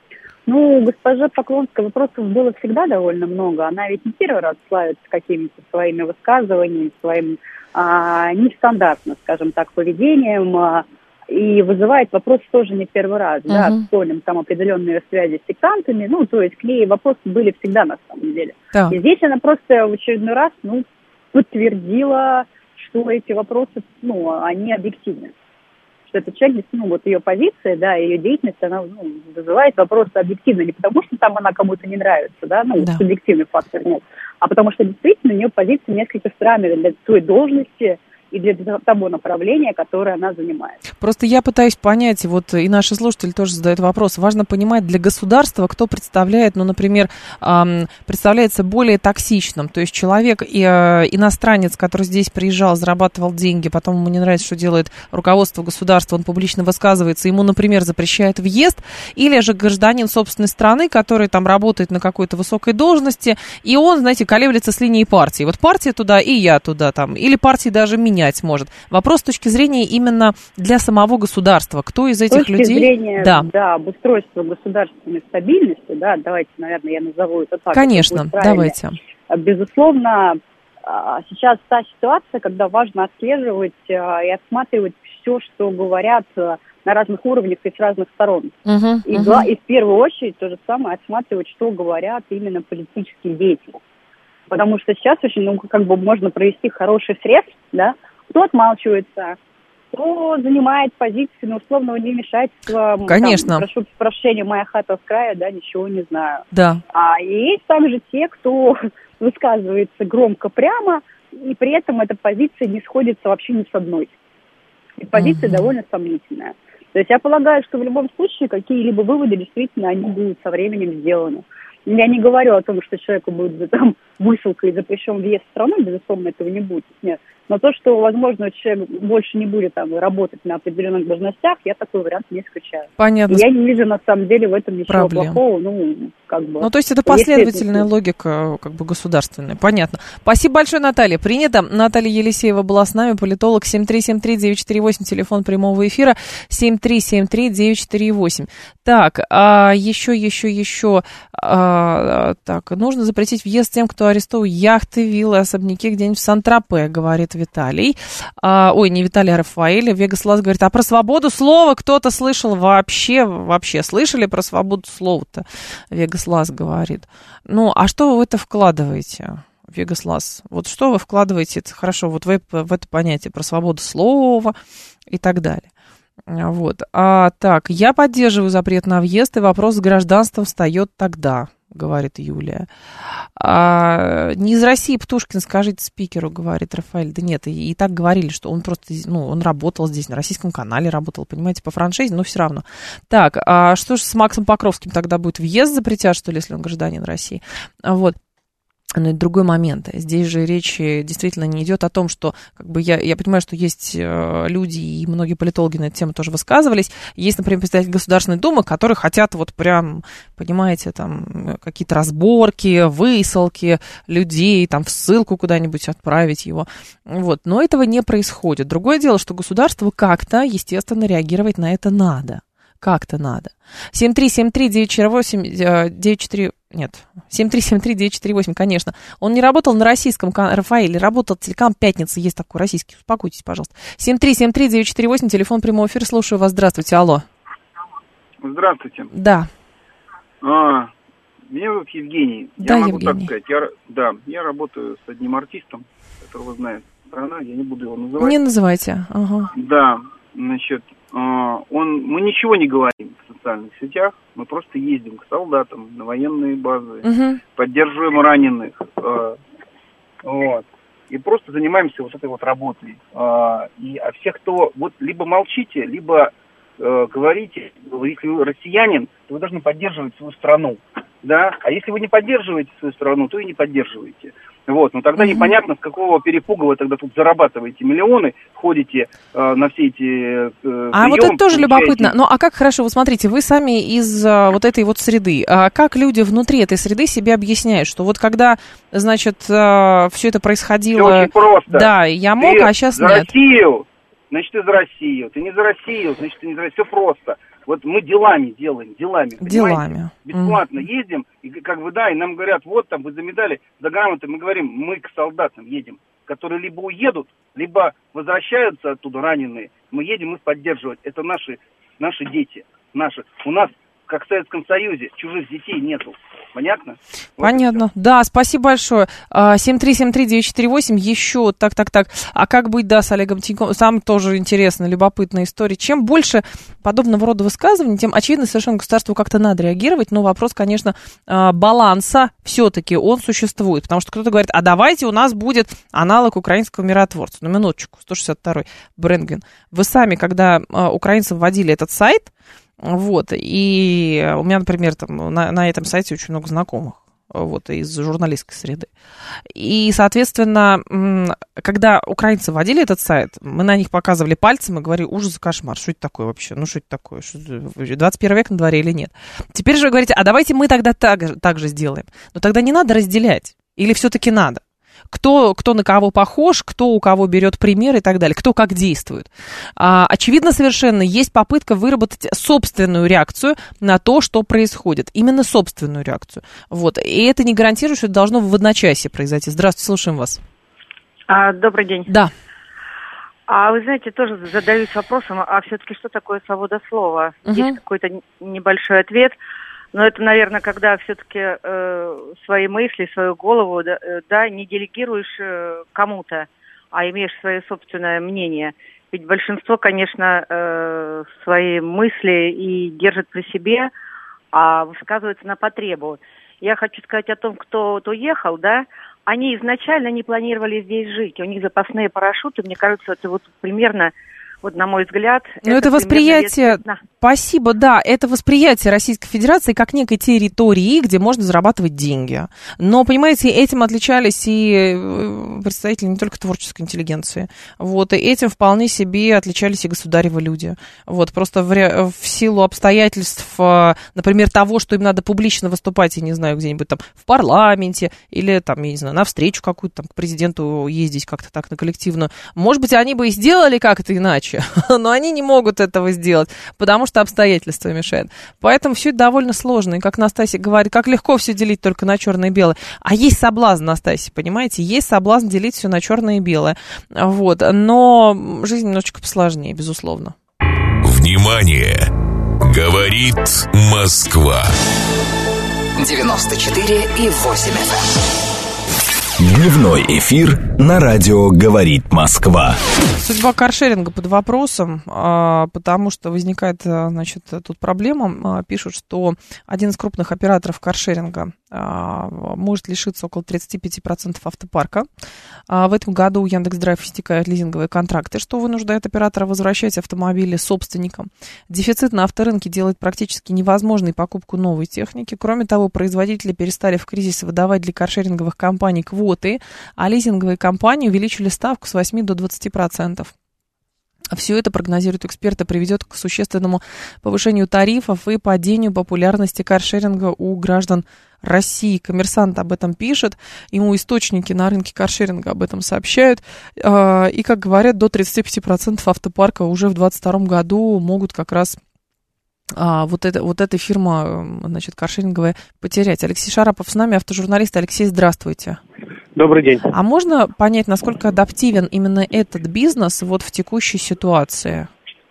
Speaker 5: Ну, госпожа Поклонская, вопросов было всегда довольно много. Она ведь не первый раз славится какими-то своими высказываниями, своим а, нестандартным, скажем так, поведением. А, и вызывает вопрос тоже не первый раз, uh-huh. да, вспомним там определенные связи с сектантами, ну, то есть к ней вопросы были всегда на самом деле. Да. И здесь она просто в очередной раз, ну, подтвердила, что эти вопросы, ну, они объективны. Что этот человек, ну, вот ее позиция, да, ее деятельность, она, ну, вызывает вопросы объективно, не потому что там она кому-то не нравится, да, ну, да. субъективный фактор нет, а потому что действительно у нее позиция несколько странная для той должности и для того направления, которое она занимает.
Speaker 2: Просто я пытаюсь понять, вот и наши слушатели тоже задают вопрос, важно понимать для государства, кто представляет, ну, например, эм, представляется более токсичным, то есть человек, и, э, иностранец, который здесь приезжал, зарабатывал деньги, потом ему не нравится, что делает руководство государства, он публично высказывается, ему, например, запрещают въезд, или же гражданин собственной страны, который там работает на какой-то высокой должности, и он, знаете, колеблется с линией партии. Вот партия туда, и я туда там, или партия даже меня может. Вопрос с точки зрения именно для самого государства. Кто из этих людей... С точки
Speaker 5: людей... зрения, да. да, обустройства государственной стабильности, да, давайте, наверное, я назову это так.
Speaker 2: Конечно, давайте.
Speaker 5: Безусловно, сейчас та ситуация, когда важно отслеживать и осматривать все, что говорят на разных уровнях и с разных сторон. Uh-huh, и, uh-huh. и в первую очередь то же самое отсматривать, что говорят именно политические деятели. Потому что сейчас очень, ну, как бы можно провести хороший срез, да, кто отмалчивается, кто занимает позиции, ну, условного невмешательства.
Speaker 2: Конечно.
Speaker 5: Там, прошу прощения, моя хата с края, да, ничего не знаю.
Speaker 2: Да.
Speaker 5: А есть также те, кто высказывается громко, прямо, и при этом эта позиция не сходится вообще ни с одной. И позиция угу. довольно сомнительная. То есть я полагаю, что в любом случае какие-либо выводы действительно они будут со временем сделаны. Я не говорю о том, что человеку будет там высылка и запрещен въезд в страну, безусловно, этого не будет. Нет. Но то, что, возможно, человек больше не будет там работать на определенных должностях, я такой вариант не исключаю.
Speaker 2: Понятно.
Speaker 5: Я не вижу, на самом деле, в этом ничего
Speaker 2: Проблем.
Speaker 5: плохого. Ну, как бы.
Speaker 2: Ну, то есть это последовательная логика, как бы, государственная. Понятно. Спасибо большое, Наталья. Принято. Наталья Елисеева была с нами, политолог. семь три семь три девять четыре восемь, телефон прямого эфира. семь три семь три девять четыре восемь. Так, а еще, еще, еще. А, так, нужно запретить въезд тем, кто арестовал яхты, виллы, особняки где-нибудь в Сан-Тропе, говорит Виталий. А, ой, не Виталий, а Рафаэль. Вегас Лас говорит, а про свободу слова кто-то слышал вообще? Вообще слышали про свободу слова-то? Вегас Лас говорит. Ну, а что вы в это вкладываете, Вегас Лас? Вот что вы вкладываете? Это хорошо, вот вы в это понятие про свободу слова и так далее. Вот. А, так, я поддерживаю запрет на въезд, и вопрос с гражданством встает тогда, говорит Юлия. А, не из России Птушкин, скажите спикеру, говорит Рафаэль. Да нет, и, и так говорили, что он просто, ну, он работал здесь, на российском канале работал, понимаете, по франшизе, но все равно. Так, а что же с Максом Покровским тогда будет? Въезд запретят, что ли, если он гражданин России? Вот. Но это другой момент. Здесь же речь действительно не идет о том, что, как бы, я, я понимаю, что есть люди, и многие политологи на эту тему тоже высказывались. Есть, например, представители Государственной Думы, которые хотят вот прям, понимаете, там, какие-то разборки, высылки людей, там, в ссылку куда-нибудь отправить его. Вот. Но этого не происходит. Другое дело, что государству как-то, естественно, реагировать на это надо. Как-то надо. семь три семь три девять четыре восемь девять четыре... Нет, семь три семь три девять четыре восемь, конечно. Он не работал на российском канале, Рафаэль, работал телеканал «Пятница», есть такой российский, успокойтесь, пожалуйста. семь три семь три девять четыре восемь, телефон прямого эфира, слушаю вас, здравствуйте, алло.
Speaker 6: Здравствуйте.
Speaker 2: Да.
Speaker 6: А, меня зовут Евгений.
Speaker 2: Да,
Speaker 6: я могу
Speaker 2: Евгений.
Speaker 6: так сказать, я, да, я работаю с одним артистом, которого знает страна, я не буду его называть.
Speaker 2: Не называйте, ага.
Speaker 6: Да, значит, он, мы ничего не говорим в социальных сетях, мы просто ездим к солдатам на военные базы, угу. поддерживаем раненых, э, вот, и просто занимаемся вот этой вот работой. Э, и, а всех, кто, вот, либо молчите, либо э, говорите, если вы россиянин, то вы должны поддерживать свою страну, да, а если вы не поддерживаете свою страну, то и не поддерживаете. Вот, но тогда mm-hmm. непонятно, с какого перепуга вы тогда тут зарабатываете миллионы, ходите э, на все эти э,
Speaker 2: А вот это тоже любопытно. Ну, а как хорошо, вот смотрите, вы сами из а, вот этой вот среды. А как люди внутри этой среды себе объясняют, что вот когда, значит, а, все это происходило...
Speaker 6: Все очень просто.
Speaker 2: Да, я мог,
Speaker 6: ты
Speaker 2: а сейчас
Speaker 6: за
Speaker 2: нет.
Speaker 6: Россию, значит, ты за Россию. Ты не за Россию, значит, ты не за Россию. Все просто. Вот мы делами делаем, делами.
Speaker 2: Делами.
Speaker 6: Бесплатно mm. ездим, и как бы, да, и нам говорят, вот там, вы за медали, за грамоты, мы говорим, мы к солдатам едем, к которые либо уедут, либо возвращаются оттуда раненые. Мы едем их поддерживать. Это наши, наши дети. Наши. У нас, как в Советском Союзе, чужих детей нету. Понятно?
Speaker 2: Понятно. Вот да, спасибо большое. семь три семь три девять четыре восемь. Еще так, так, так. А как быть, да, с Олегом Тиньковым? Сам тоже интересная, любопытная история. Чем больше подобного рода высказываний, тем, очевидно, совершенно государству как-то надо реагировать. Но вопрос, конечно, баланса все-таки он существует. Потому что кто-то говорит, а давайте у нас будет аналог украинского миротворца. Ну, минуточку, сто шестьдесят второй Бренгвин. Вы сами, когда украинцы вводили этот сайт, вот, и у меня, например, там, на, на этом сайте очень много знакомых, вот, из журналистской среды. И, соответственно, когда украинцы вводили этот сайт, мы на них показывали пальцем и говорили, ужас, кошмар, что это такое вообще, ну, что это такое, что, двадцать первый век на дворе или нет. Теперь же вы говорите, а давайте мы тогда так, так же сделаем. Но тогда не надо разделять, или все-таки надо? Кто, кто на кого похож, кто у кого берет пример и так далее, кто как действует. А, очевидно совершенно, есть попытка выработать собственную реакцию на то, что происходит. Именно собственную реакцию. Вот. И это не гарантирует, что это должно в одночасье произойти. Здравствуйте, слушаем вас.
Speaker 7: А, добрый день.
Speaker 2: Да.
Speaker 7: А вы знаете, тоже задаюсь вопросом, а все-таки что такое свобода слова? Угу. Есть какой-то небольшой ответ. Но это, наверное, когда все-таки э, свои мысли, свою голову, да, да не делегируешь э, кому-то, а имеешь свое собственное мнение. Ведь большинство, конечно, э, свои мысли и держит при себе, а высказывается на потребу. Я хочу сказать о том, кто вот уехал, да, они изначально не планировали здесь жить. У них запасные парашюты, мне кажется, это вот примерно... Вот, на мой взгляд...
Speaker 2: Но это, это восприятие... Спасибо, да, это восприятие Российской Федерации как некой территории, где можно зарабатывать деньги. Но, понимаете, этим отличались и представители не только творческой интеллигенции. Вот, и этим вполне себе отличались и государевы люди. Вот, просто в, ре... в силу обстоятельств, например, того, что им надо публично выступать, я не знаю, где-нибудь там в парламенте, или там, я не знаю, на встречу какую-то там к президенту ездить как-то так на коллективную. Может быть, они бы и сделали как-то иначе, но они не могут этого сделать, потому что обстоятельства мешают. Поэтому все это довольно сложно. И как Настасья говорит, как легко все делить только на черное и белое. А есть соблазн, Настасья, понимаете? Есть соблазн делить все на черное и белое. Вот. Но жизнь немножечко посложнее, безусловно.
Speaker 1: Внимание! Говорит Москва.
Speaker 4: девяносто четыре и восемь эф эм.
Speaker 1: Дневной эфир на радио «Говорит Москва».
Speaker 2: Судьба каршеринга под вопросом, потому что возникает, значит, тут проблема. Пишут, что один из крупных операторов каршеринга может лишиться около тридцать пять процентов автопарка. В этом году у Яндекс.Драйв истекают лизинговые контракты, что вынуждает оператора возвращать автомобили собственникам. Дефицит на авторынке делает практически невозможной покупку новой техники. Кроме того, производители перестали в кризис выдавать для каршеринговых компаний квоты, а лизинговые компании увеличили ставку с восьми до двадцати процентов. Все это, прогнозируют эксперты, приведет к существенному повышению тарифов и падению популярности каршеринга у граждан России. Коммерсант об этом пишет, ему источники на рынке каршеринга об этом сообщают. И, как говорят, до тридцати пяти процентов автопарка уже в двадцать втором году могут как раз вот, это, вот эта фирма, значит, каршеринговая потерять. Алексей Шарапов с нами, автожурналист. Алексей, здравствуйте.
Speaker 3: Добрый день.
Speaker 2: А можно понять, насколько адаптивен именно этот бизнес вот в текущей ситуации?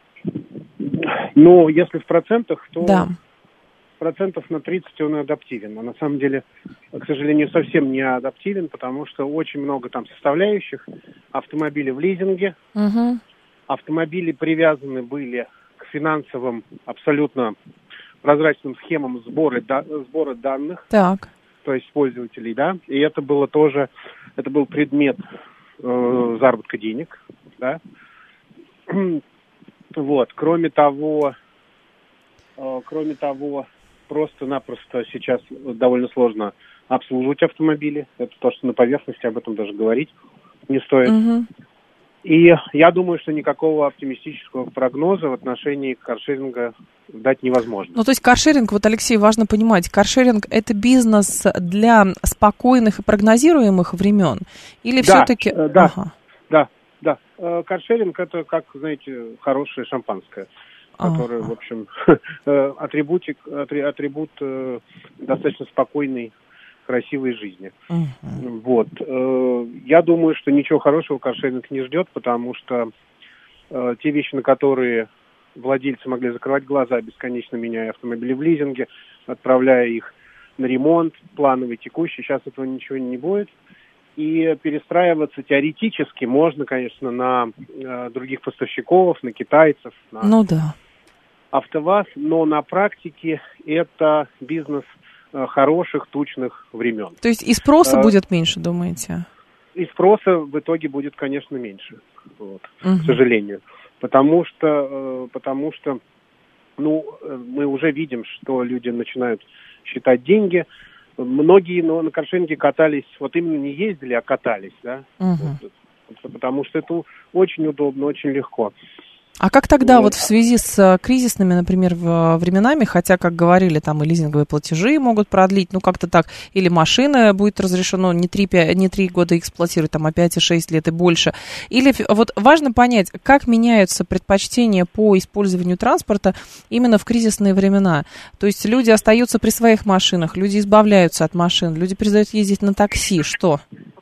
Speaker 8: Ну, если в процентах, то
Speaker 2: да.
Speaker 8: процентов на тридцать он адаптивен. А на самом деле, к сожалению, совсем не адаптивен, потому что очень много там составляющих. Автомобили в лизинге,
Speaker 2: угу.
Speaker 8: автомобили привязаны были к финансовым абсолютно прозрачным схемам сбора, да, сбора данных.
Speaker 2: Так.
Speaker 8: То есть пользователей, да, и это было тоже, это был предмет э, заработка денег, да. Вот, кроме того, э, кроме того, просто-напросто сейчас довольно сложно обслуживать автомобили. Это то, что на поверхности, об этом даже говорить не стоит.
Speaker 2: Угу.
Speaker 8: И я думаю, что никакого оптимистического прогноза в отношении каршеринга дать невозможно.
Speaker 2: Ну, то есть каршеринг, вот, Алексей, важно понимать, каршеринг – это бизнес для спокойных и прогнозируемых времен? Или да, все-таки…
Speaker 8: Да, ага. да, да. Каршеринг – это, как, знаете, хорошее шампанское, которое, ага. в общем, атрибутик, атрибут достаточно спокойной, красивой жизни.
Speaker 2: Uh-huh.
Speaker 8: Вот. я думаю, что ничего хорошего каршеринг не ждет, потому что э, те вещи, на которые владельцы могли закрывать глаза, бесконечно меняя автомобили в лизинге, отправляя их на ремонт, плановый, текущий, сейчас этого ничего не будет. И перестраиваться теоретически можно, конечно, на э, других поставщиков, на китайцев, на
Speaker 2: ну, да.
Speaker 8: АвтоВАЗ, но на практике это бизнес э, хороших, тучных времен.
Speaker 2: То есть и спроса
Speaker 8: а,
Speaker 2: будет меньше, думаете?
Speaker 8: И спроса в итоге будет, конечно, меньше, вот,
Speaker 2: угу.
Speaker 8: к сожалению. Потому что, э, потому что ну, мы уже видим, что люди начинают считать деньги. Многие ну, на каршеринге катались, вот именно не ездили, а катались, да,
Speaker 2: угу.
Speaker 8: вот, потому что это очень удобно, очень легко.
Speaker 2: А как тогда вот в связи с кризисными, например, временами, хотя, как говорили, там и лизинговые платежи могут продлить, ну как-то так, или машина будет разрешено не три, пять, не три года эксплуатировать, там, а пять и шесть лет и больше. Или вот важно понять, как меняются предпочтения по использованию транспорта именно в кризисные времена. То есть люди остаются при своих машинах, люди избавляются от машин, люди перестают ездить на такси, что?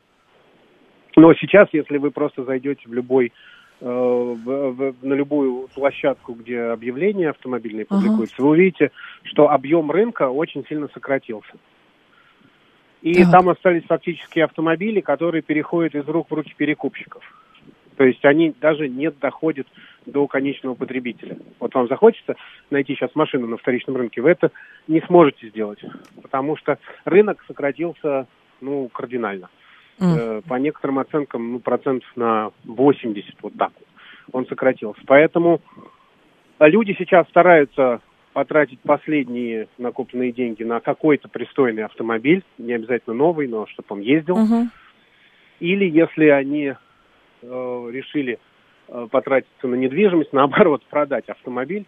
Speaker 8: Но сейчас, если вы просто зайдете в любой В, в, на любую площадку, где объявления автомобильные публикуются, ага. вы увидите, что объем рынка очень сильно сократился. И так. там остались фактически автомобили, которые переходят из рук в руки перекупщиков. То есть они даже не доходят до конечного потребителя. Вот вам захочется найти сейчас машину на вторичном рынке, вы это не сможете сделать, потому что рынок сократился ну, кардинально. Mm. По некоторым оценкам, ну, процентов на восемьдесят, вот так вот, он сократился. Поэтому люди сейчас стараются потратить последние накопленные деньги на какой-то пристойный автомобиль, не обязательно новый, но чтобы он ездил. Uh-huh. Или если они э, решили э, потратиться на недвижимость, наоборот, продать автомобиль,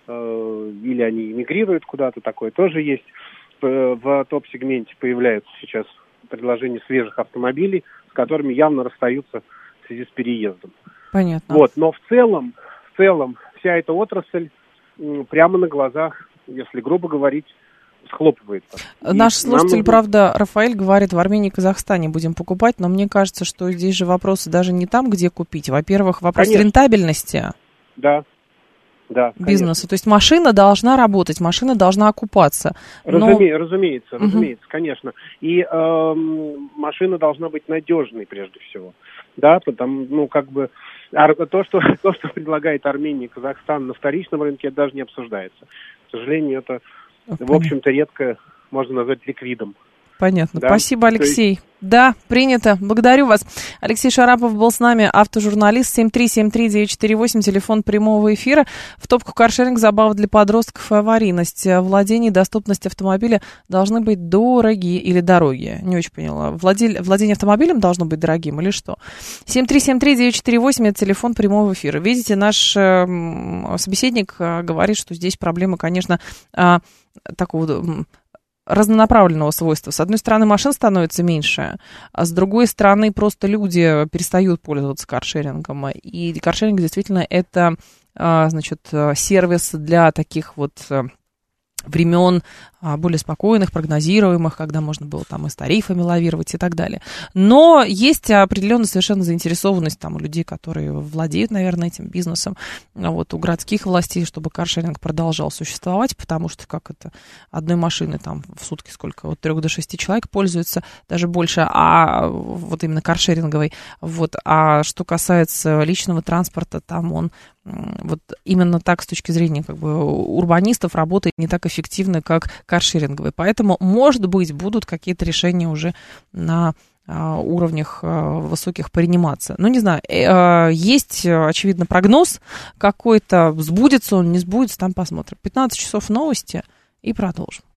Speaker 8: э, или они эмигрируют куда-то, такое тоже есть. В топ-сегменте появляются сейчас предложения свежих автомобилей, с которыми явно расстаются в связи с переездом.
Speaker 2: Понятно.
Speaker 8: Вот, но в целом, в целом вся эта отрасль м, прямо на глазах, если грубо говорить, схлопывается.
Speaker 2: Наш
Speaker 8: и
Speaker 2: слушатель,
Speaker 8: нужно...
Speaker 2: правда, Рафаэль говорит, в Армении и Казахстане будем покупать, но мне кажется, что здесь же вопросы даже не там, где купить. Во-первых, вопрос Конечно. рентабельности.
Speaker 8: Да. Да,
Speaker 2: бизнеса. То есть машина должна работать, машина должна окупаться.
Speaker 8: Разуме,
Speaker 2: но...
Speaker 8: Разумеется, угу. разумеется, конечно. И э, машина должна быть надежной прежде всего. Да, потому, ну, как бы, то, что, то, что предлагает Армения и Казахстан на вторичном рынке, это даже не обсуждается. К сожалению, это, okay. в общем-то, редко можно назвать ликвидом.
Speaker 2: Понятно.
Speaker 8: Да?
Speaker 2: Спасибо, Алексей. Есть... Да, принято. Благодарю вас. Алексей Шарапов был с нами, автожурналист. семь три семь три девять четыре восемь, телефон прямого эфира. В топку каршеринг, забава для подростков и аварийность. Владение и доступность автомобиля должны быть дорогие или дорогие. Не очень поняла. Владель... Владение автомобилем должно быть дорогим или что? семь три семь три девять четыре восемь, это телефон прямого эфира. Видите, наш э, собеседник э, говорит, что здесь проблема, конечно, э, такого... разнонаправленного свойства. С одной стороны, машин становится меньше, а с другой стороны, просто люди перестают пользоваться каршерингом. И каршеринг действительно это, значит, сервис для таких вот времен более спокойных, прогнозируемых, когда можно было там и с тарифами лавировать и так далее. Но есть определенная совершенно заинтересованность там у людей, которые владеют, наверное, этим бизнесом, вот, у городских властей, чтобы каршеринг продолжал существовать, потому что как это, одной машины там в сутки сколько, от трех до шести человек пользуются, даже больше, а вот именно каршеринговой, вот, а что касается личного транспорта, там он вот именно так с точки зрения как бы урбанистов работает не так эффективно, как каршеринговый. Поэтому, может быть, будут какие-то решения уже на а, уровнях а, высоких приниматься. Ну, не знаю, э, есть, очевидно, прогноз какой-то, сбудется он, не сбудется, там посмотрим. пятнадцать часов новости и продолжим.